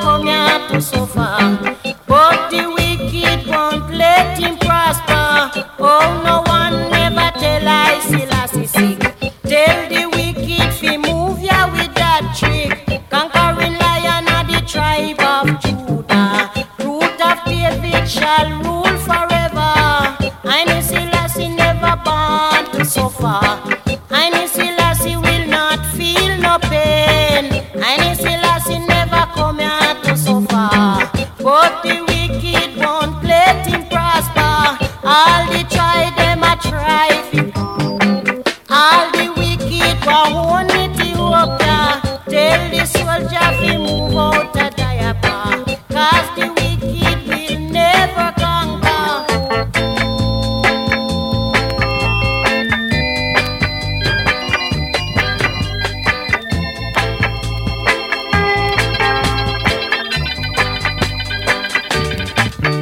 come here to suffer. But the wicked won't let him prosper. Oh, no one never tell I Selassie sick. Tell the wicked fi move ya with that trick. Conquering lion of the tribe of Judah. Root of David shall rule forever. I know Selassie never born to suffer.